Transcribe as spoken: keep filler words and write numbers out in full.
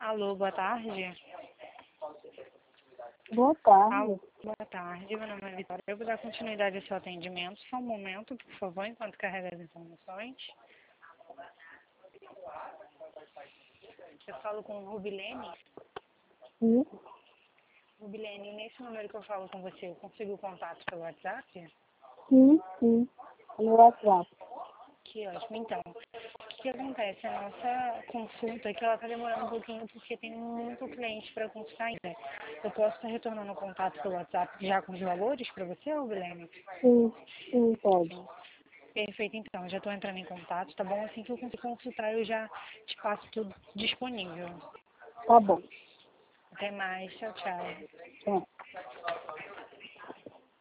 Alô, boa tarde. Boa tarde. Alô, boa tarde. Meu nome é Vitória. Eu vou dar continuidade ao seu atendimento. Só um momento, por favor, enquanto carrega as informações. Eu falo com o Rubilene. Sim, Rubilene, nesse número que eu falo com você, eu consigo o contato pelo WhatsApp? sim, sim. No WhatsApp. Que ótimo. Então, o que acontece? A nossa consulta aqui, ela está demorando um pouquinho porque tem muito cliente para consultar ainda. Eu posso estar retornando o contato pelo WhatsApp já com os valores para você, Rubilene? Sim, sim, pode. Perfeito, então. Já estou entrando em contato, tá bom? Assim que eu conseguir consultar, eu já te passo tudo disponível. Tá bom. Até mais. Tchau, tchau. Tchau.